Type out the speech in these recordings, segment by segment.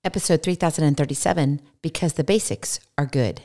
Episode 3037, Because the Basics Are Good.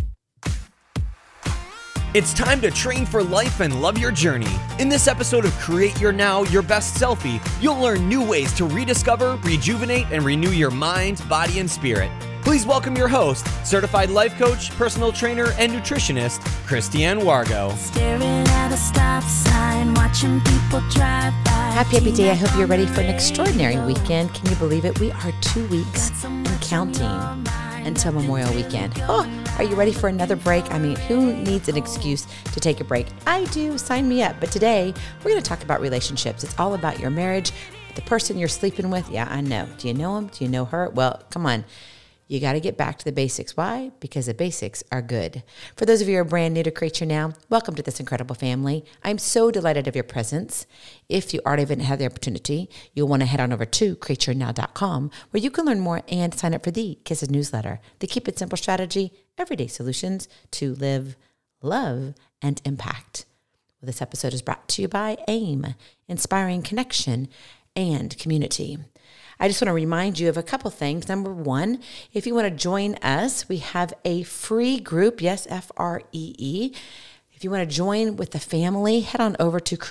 It's time to train for life and love your journey. In this episode of Create Your Now, Your Best Selfie, you'll learn new ways to rediscover, rejuvenate, and renew your mind, body, and spirit. Please welcome your host, certified life coach, personal trainer, and nutritionist, Christiane Wargo. Staring at a stop sign, watching people drive by. Happy day. I hope you're ready for an extraordinary weekend. Can you believe it? We are 2 weeks and counting until Memorial Weekend. Oh, are you ready for another break? I mean, who needs an excuse to take a break? I do. Sign me up. But today, we're going to talk about relationships. It's all about your marriage, the person you're sleeping with. Yeah, I know. Do you know him? Do you know her? Well, come on. You got to get back to the basics. Why? Because the basics are good. For those of you who are brand new to Create Your Now, welcome to this incredible family. I'm so delighted of your presence. If you already haven't had the opportunity, you'll want to head on over to createyournow.com where you can learn more and sign up for the Kisses newsletter, the Keep It Simple strategy, everyday solutions to live, love, and impact. Well, this episode is brought to you by AIM, Inspiring Connection and Community. I just want to remind you of a couple things. Number one, if you want to join us, we have a free group. Yes, FREE. If you want to join with the family, head on over to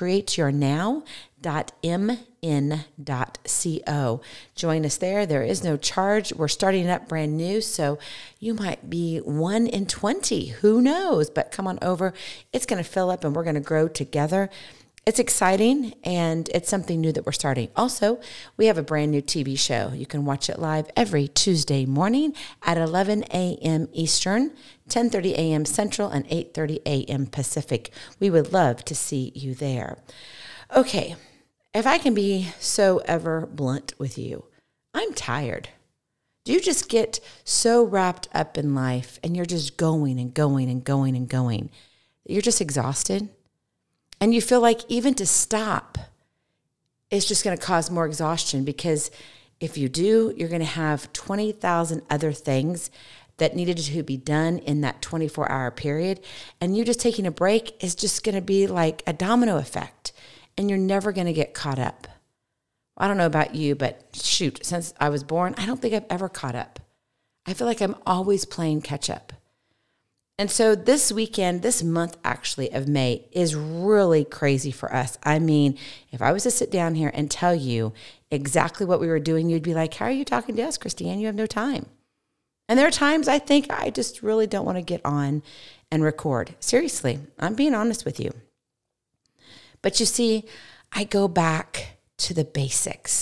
createyournow.mn.co. Join us there. There is no charge. We're starting up brand new, so you might be 1 in 20. Who knows? But come on over. It's going to fill up, and we're going to grow together. It's exciting, and it's something new that we're starting. Also, we have a brand new TV show. You can watch it live every Tuesday morning at 11 a.m. Eastern, 10:30 a.m. Central, and 8:30 a.m. Pacific. We would love to see you there. Okay, if I can be so ever blunt with you, I'm tired. Do you just get so wrapped up in life, and you're just going and going and going and going, that you're just exhausted? And you feel like even to stop is just going to cause more exhaustion, because if you do, you're going to have 20,000 other things that needed to be done in that 24-hour period. And you just taking a break is just going to be like a domino effect, and you're never going to get caught up. I don't know about you, but shoot, since I was born, I don't think I've ever caught up. I feel like I'm always playing catch up. And so this weekend, this month actually of May is really crazy for us. I mean, if I was to sit down here and tell you exactly what we were doing, you'd be like, how are you talking to us, Christiane? You have no time. And there are times I think I just really don't want to get on and record. Seriously, I'm being honest with you. But you see, I go back to the basics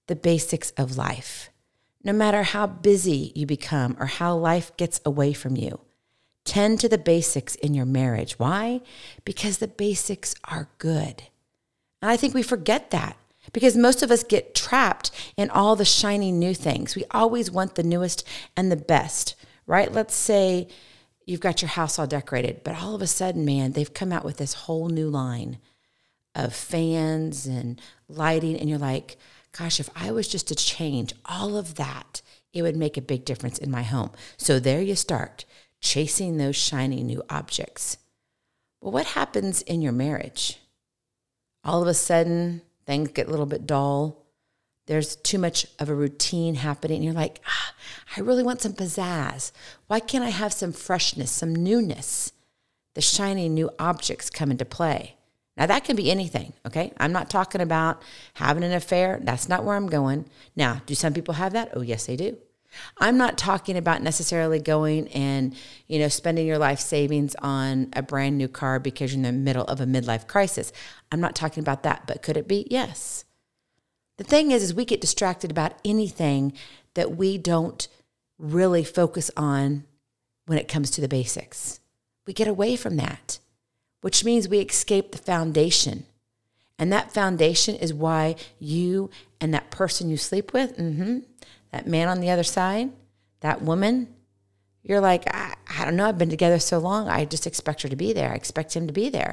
of life. No matter how busy you become or how life gets away from you, tend to the basics in your marriage. Why? Because the basics are good. And I think we forget that, because most of us get trapped in all the shiny new things. We always want the newest and the best, right? Let's say you've got your house all decorated, but all of a sudden, man, they've come out with this whole new line of fans and lighting. And you're like, gosh, if I was just to change all of that, it would make a big difference in my home. So there you start, chasing those shiny new objects. Well, what happens in your marriage? All of a sudden, things get a little bit dull. There's too much of a routine happening. And you're like, I really want some pizzazz. Why can't I have some freshness, some newness? The shiny new objects come into play. Now, that can be anything, okay? I'm not talking about having an affair. That's not where I'm going. Now, do some people have that? Oh, yes, they do. I'm not talking about necessarily going and, spending your life savings on a brand new car because you're in the middle of a midlife crisis. I'm not talking about that, but could it be? Yes. The thing is we get distracted about anything that we don't really focus on when it comes to the basics. We get away from that, which means we escape the foundation. And that foundation is why you and that person you sleep with, that man on the other side, that woman, you're like, I don't know, I've been together so long, I just expect her to be there. I expect him to be there.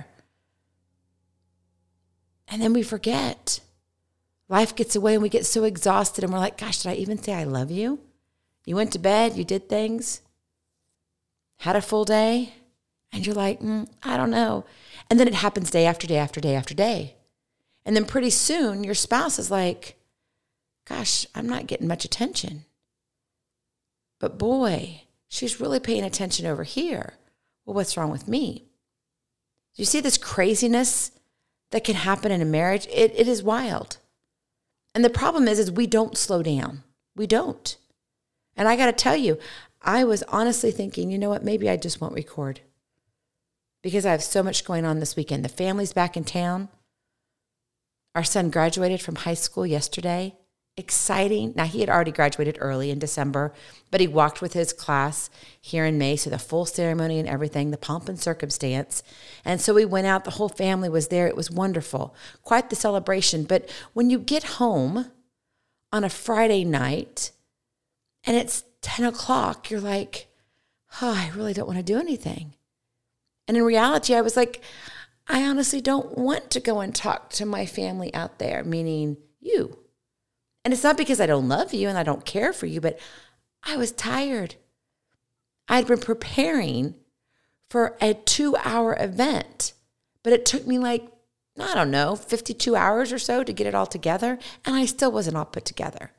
And then we forget. Life gets away and we get so exhausted and we're like, gosh, did I even say I love you? You went to bed, you did things, had a full day, and you're like, I don't know. And then it happens day after day after day after day. And then pretty soon your spouse is like, gosh, I'm not getting much attention. But boy, she's really paying attention over here. Well, what's wrong with me? Do you see this craziness that can happen in a marriage? It is wild. And the problem is we don't slow down. We don't. And I got to tell you, I was honestly thinking, you know what, maybe I just won't record because I have so much going on this weekend. The family's back in town. Our son graduated from high school yesterday. Exciting. Now, he had already graduated early in December, but he walked with his class here in May. So the full ceremony and everything, the pomp and circumstance. And so we went out. The whole family was there. It was wonderful. Quite the celebration. But when you get home on a Friday night and it's 10 o'clock, you're like, oh, I really don't want to do anything. And in reality, I was like, I honestly don't want to go and talk to my family out there, meaning you. And it's not because I don't love you and I don't care for you, but I was tired. I'd been preparing for a 2-hour event, but it took me like, I don't know, 52 hours or so to get it all together, and I still wasn't all put together.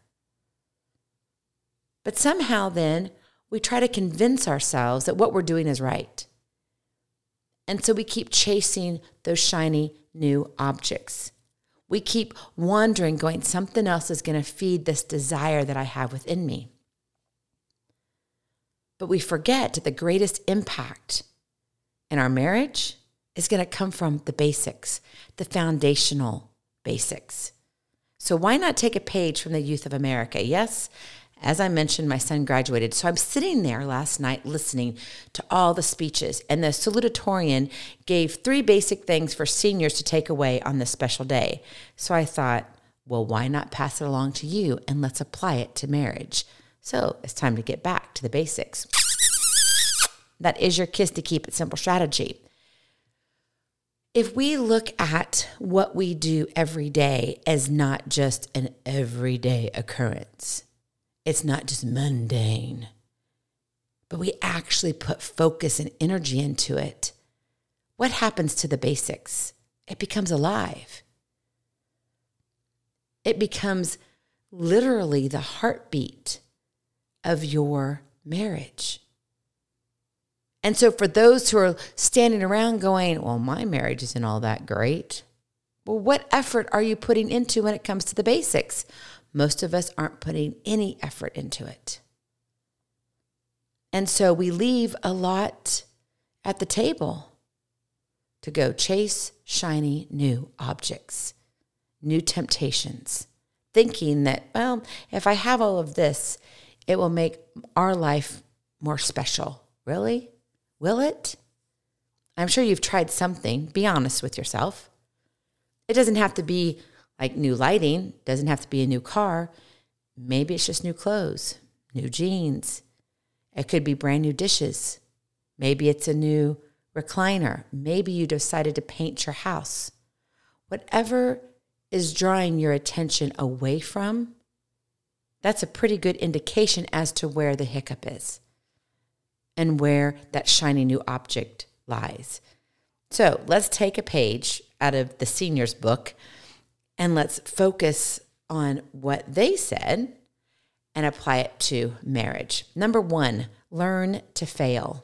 But somehow then we try to convince ourselves that what we're doing is right. And so we keep chasing those shiny new objects. We keep wandering, going, something else is going to feed this desire that I have within me. But we forget that the greatest impact in our marriage is going to come from the basics, the foundational basics. So why not take a page from the youth of America? Yes, as I mentioned, my son graduated. So I'm sitting there last night listening to all the speeches, and the salutatorian gave 3 basic things for seniors to take away on this special day. So I thought, well, why not pass it along to you and let's apply it to marriage? So it's time to get back to the basics. That is your Kiss to Keep It Simple strategy. If we look at what we do every day as not just an everyday occurrence, it's not just mundane, but we actually put focus and energy into it, what happens to the basics? It becomes alive. It becomes literally the heartbeat of your marriage. And so for those who are standing around going, well, my marriage isn't all that great. Well, what effort are you putting into when it comes to the basics? Most of us aren't putting any effort into it. And so we leave a lot at the table to go chase shiny new objects, new temptations, thinking that, well, if I have all of this, it will make our life more special. Really? Will it? I'm sure you've tried something. Be honest with yourself. It doesn't have to be like new lighting, doesn't have to be a new car. Maybe it's just new clothes, new jeans. It could be brand new dishes. Maybe it's a new recliner. Maybe you decided to paint your house. Whatever is drawing your attention away from, that's a pretty good indication as to where the hiccup is and where that shiny new object lies. So let's take a page out of the seniors book and let's focus on what they said and apply it to marriage. Number 1, learn to fail.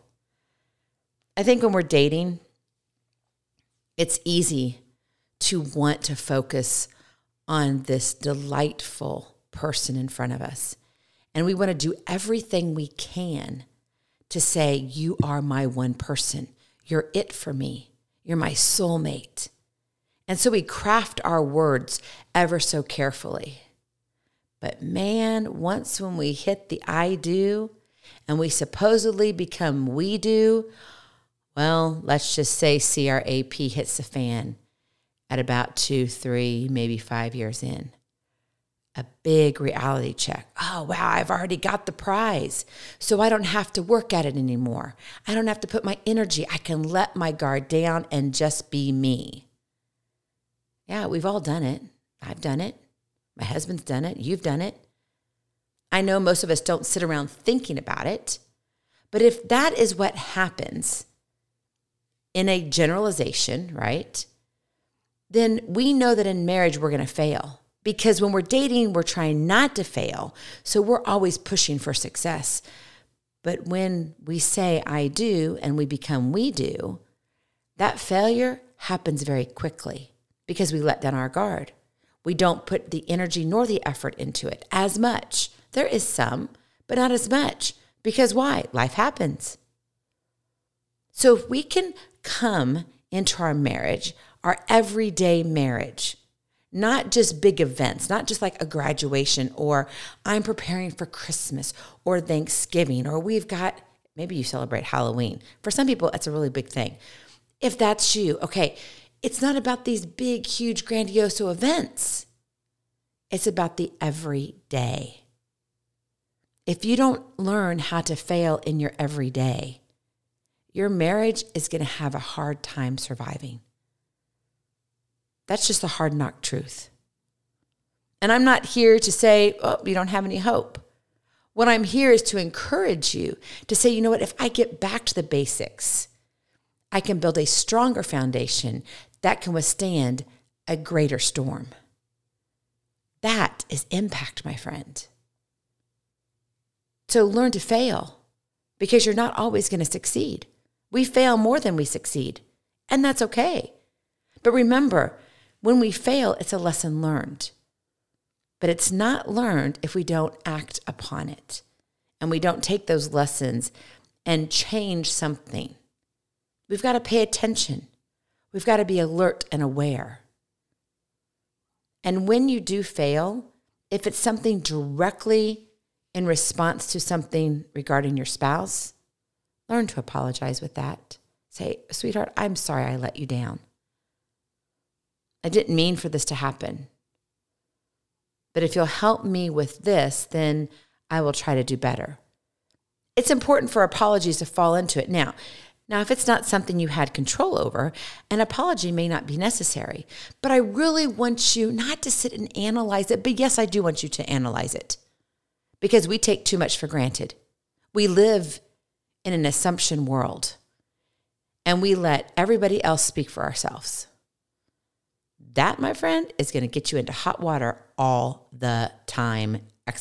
I think when we're dating, it's easy to want to focus on this delightful person in front of us. And we want to do everything we can to say, you are my one person. You're it for me. You're my soulmate. And so we craft our words ever so carefully. But man, once when we hit the I do and we supposedly become we do, well, let's just say CRAP hits the fan at about 2, 3, maybe 5 years in. A big reality check. Oh, wow, I've already got the prize. So I don't have to work at it anymore. I don't have to put my energy. I can let my guard down and just be me. Yeah, we've all done it. I've done it. My husband's done it. You've done it. I know most of us don't sit around thinking about it. But if that is what happens in a generalization, right, then we know that in marriage we're going to fail Because when we're dating, we're trying not to fail. So we're always pushing for success. But when we say I do and we become we do, that failure happens very quickly because we let down our guard. We don't put the energy nor the effort into it as much. There is some, but not as much. Because why? Life happens. So if we can come into our marriage, our everyday marriage, not just big events, not just like a graduation or I'm preparing for Christmas or Thanksgiving, or we've got, maybe you celebrate Halloween. For some people, it's a really big thing. If that's you, okay, it's not about these big, huge, grandiose events. It's about the everyday. If you don't learn how to fail in your everyday, your marriage is going to have a hard time surviving. That's just the hard knock truth. And I'm not here to say, oh, you don't have any hope. What I'm here is to encourage you to say, you know what, if I get back to the basics, I can build a stronger foundation that can withstand a greater storm. That is impact, my friend. So learn to fail because you're not always going to succeed. We fail more than we succeed, and that's okay. But remember, when we fail, it's a lesson learned. But it's not learned if we don't act upon it and we don't take those lessons and change something. We've got to pay attention. We've got to be alert and aware. And when you do fail, if it's something directly in response to something regarding your spouse, learn to apologize with that. Say, sweetheart, I'm sorry I let you down. I didn't mean for this to happen. But if you'll help me with this, then I will try to do better. It's important for apologies to fall into it. Now, if it's not something you had control over, an apology may not be necessary. But I really want you not to sit and analyze it. But yes, I do want you to analyze it because we take too much for granted. We live in an assumption world and we let everybody else speak for ourselves. That, my friend, is going to get you into hot water all the time, !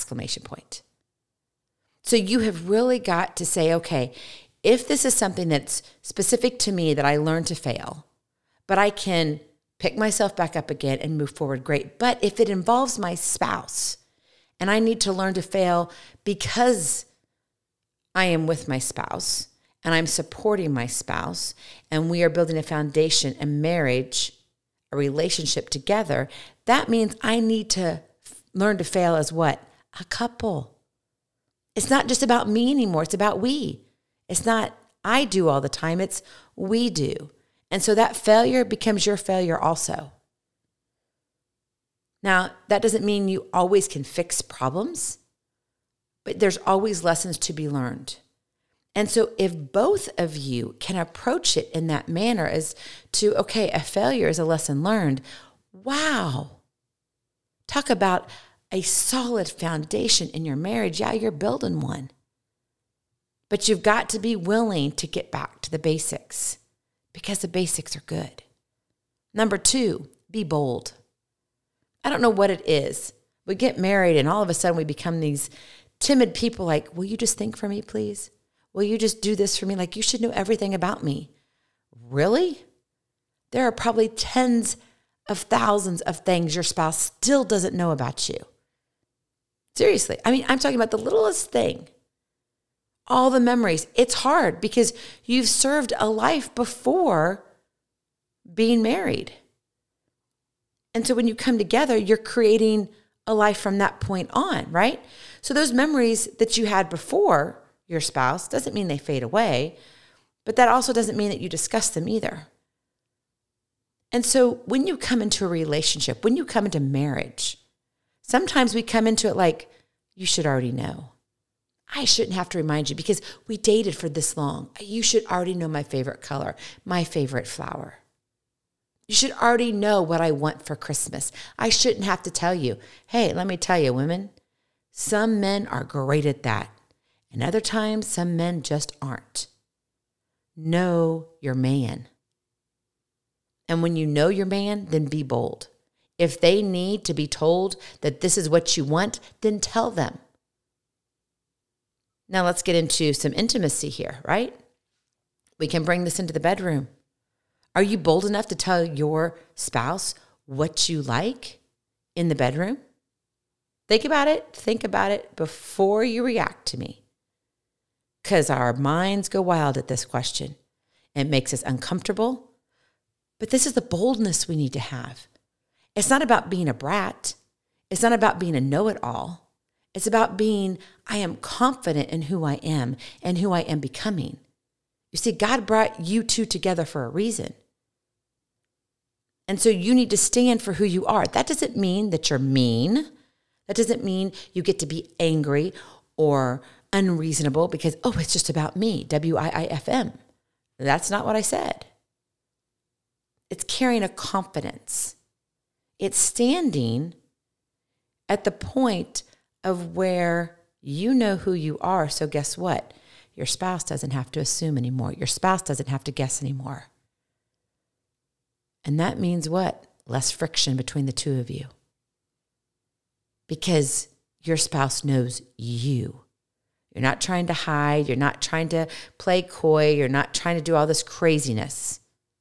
So you have really got to say, okay, if this is something that's specific to me that I learned to fail, but I can pick myself back up again and move forward, great. But if it involves my spouse and I need to learn to fail because I am with my spouse and I'm supporting my spouse and we are building a foundation, a marriage, a relationship together, that means I need to learn to fail as what? A couple. It's not just about me anymore. It's about we. It's not I do all the time. It's we do. And so that failure becomes your failure also. Now, that doesn't mean you always can fix problems, but there's always lessons to be learned. And so if both of you can approach it in that manner as to, okay, a failure is a lesson learned, wow. Talk about a solid foundation in your marriage. Yeah, you're building one. But you've got to be willing to get back to the basics because the basics are good. Number 2, be bold. I don't know what it is. We get married and all of a sudden we become these timid people like, will you just think for me, please? Will you just do this for me? Like, you should know everything about me. Really? There are probably tens of thousands of things your spouse still doesn't know about you. Seriously. I mean, I'm talking about the littlest thing. All the memories. It's hard because you've served a life before being married. And so when you come together, you're creating a life from that point on, right? So those memories that you had before your spouse doesn't mean they fade away, but that also doesn't mean that you discuss them either. And so when you come into a relationship, when you come into marriage, sometimes we come into it like, you should already know. I shouldn't have to remind you because we dated for this long. You should already know my favorite color, my favorite flower. You should already know what I want for Christmas. I shouldn't have to tell you. Hey, let me tell you, women, some men are great at that. And other times, some men just aren't. Know your man. And when you know your man, then be bold. If they need to be told that this is what you want, then tell them. Now let's get into some intimacy here, right? We can bring this into the bedroom. Are you bold enough to tell your spouse what you like in the bedroom? Think about it before you react to me. Because our minds go wild at this question. It makes us uncomfortable. But this is the boldness we need to have. It's not about being a brat. It's not about being a know-it-all. It's about being, I am confident in who I am and who I am becoming. You see, God brought you two together for a reason. And so you need to stand for who you are. That doesn't mean that you're mean. That doesn't mean you get to be angry or unreasonable because, it's just about me, WIIFM. That's not what I said. It's carrying a confidence. It's standing at the point of where you know who you are. So guess what? Your spouse doesn't have to assume anymore. Your spouse doesn't have to guess anymore. And that means what? Less friction between the two of you. Because your spouse knows you. You're not trying to hide. You're not trying to play coy. You're not trying to do all this craziness.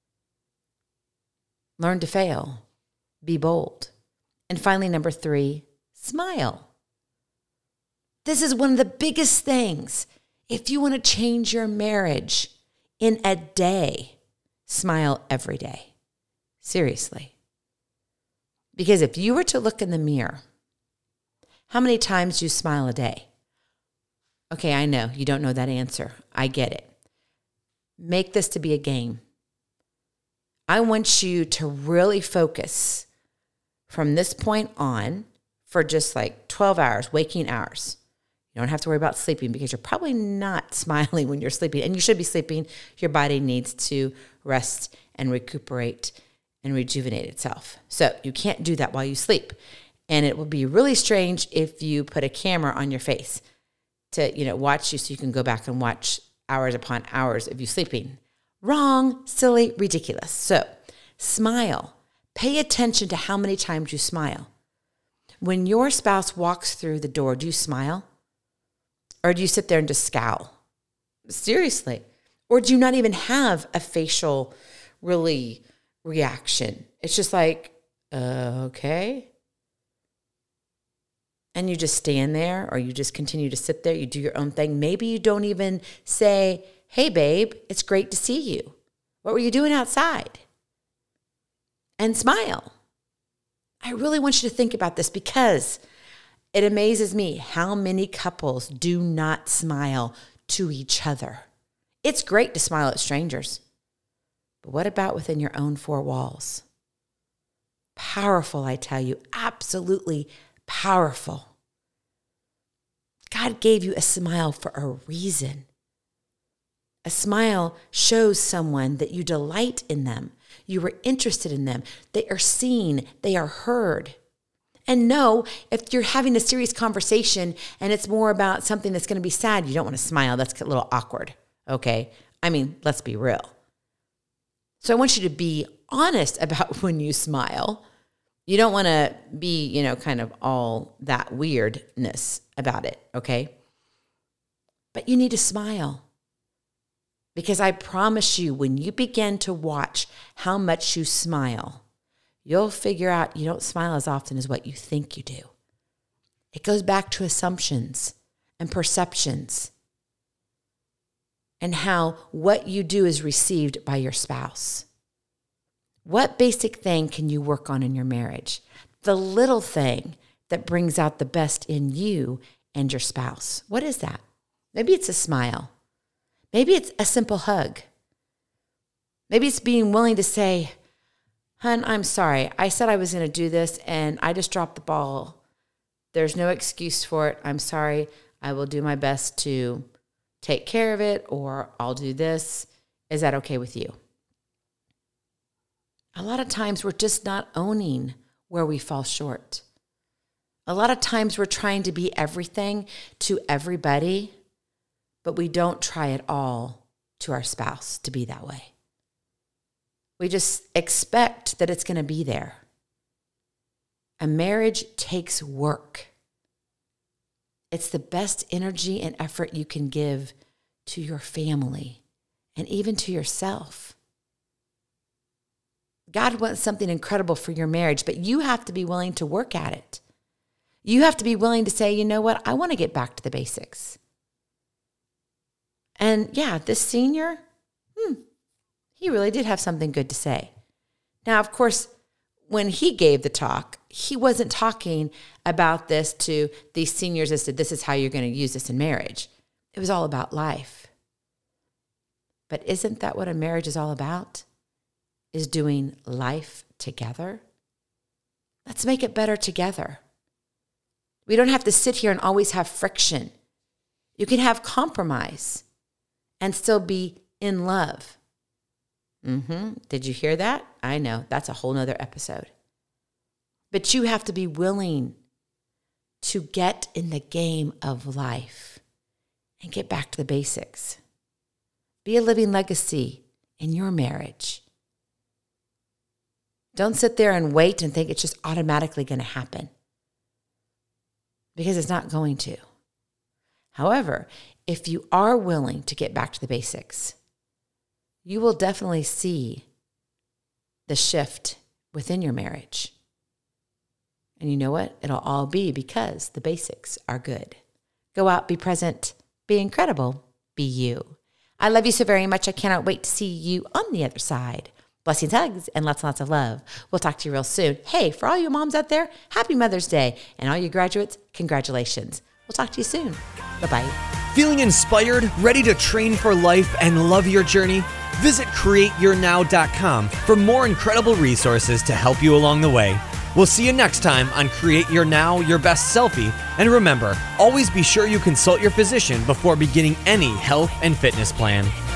Learn to fail. Be bold. And finally, number 3, smile. This is one of the biggest things. If you want to change your marriage in a day, smile every day. Seriously. Because if you were to look in the mirror, how many times do you smile a day? Okay, I know you don't know that answer. I get it. Make this to be a game. I want you to really focus from this point on for just like 12 hours, waking hours. You don't have to worry about sleeping because you're probably not smiling when you're sleeping. And you should be sleeping. Your body needs to rest and recuperate and rejuvenate itself. So you can't do that while you sleep. And it will be really strange if you put a camera on your face to, watch you so you can go back and watch hours upon hours of you sleeping. Wrong, silly, ridiculous. So smile. Pay attention to how many times you smile. When your spouse walks through the door, do you smile? Or do you sit there and just scowl? Seriously. Or do you not even have a facial really reaction? It's just like, okay. And you just stand there or you just continue to sit there. You do your own thing. Maybe you don't even say, hey, babe, it's great to see you. What were you doing outside? And smile. I really want you to think about this because it amazes me how many couples do not smile to each other. It's great to smile at strangers, but what about within your own 4 walls? Powerful, I tell you, absolutely powerful. God gave you a smile for a reason. A smile shows someone that you delight in them. You are interested in them. They are seen. They are heard. And no, if you're having a serious conversation and it's more about something that's going to be sad, you don't want to smile. That's a little awkward, okay? I mean, let's be real. So I want you to be honest about when you smile. You don't want to be, kind of all that weirdness about it, okay? But you need to smile. Because I promise you, when you begin to watch how much you smile, you'll figure out you don't smile as often as what you think you do. It goes back to assumptions and perceptions and how what you do is received by your spouse. What basic thing can you work on in your marriage? The little thing that brings out the best in you and your spouse. What is that? Maybe it's a smile. Maybe it's a simple hug. Maybe it's being willing to say, "Hun, I'm sorry. I said I was going to do this and I just dropped the ball. There's no excuse for it. I'm sorry. I will do my best to take care of it, or I'll do this. Is that okay with you?" A lot of times we're just not owning where we fall short. A lot of times we're trying to be everything to everybody, but we don't try at all to our spouse to be that way. We just expect that it's going to be there. A marriage takes work. It's the best energy and effort you can give to your family and even to yourself. God wants something incredible for your marriage, but you have to be willing to work at it. You have to be willing to say, you know what, I want to get back to the basics. And yeah, this senior, he really did have something good to say. Now, of course, when he gave the talk, he wasn't talking about this to these seniors and said, this is how you're going to use this in marriage. It was all about life. But isn't that what a marriage is all about? Is doing life together? Let's make it better together. We don't have to sit here and always have friction. You can have compromise and still be in love. Did you hear that? I know, that's a whole nother episode. But you have to be willing to get in the game of life and get back to the basics. Be a living legacy in your marriage. Don't sit there and wait and think it's just automatically going to happen, because it's not going to. However, if you are willing to get back to the basics, you will definitely see the shift within your marriage. And you know what? It'll all be because the basics are good. Go out, be present, be incredible, be you. I love you so very much. I cannot wait to see you on the other side. Blessings, hugs, and lots and lots of love. We'll talk to you real soon. Hey, for all you moms out there, happy Mother's Day. And all you graduates, congratulations. We'll talk to you soon. Bye-bye. Feeling inspired, ready to train for life and love your journey? Visit CreateYourNow.com for more incredible resources to help you along the way. We'll see you next time on Create Your Now, Your Best Selfie. And remember, always be sure you consult your physician before beginning any health and fitness plan.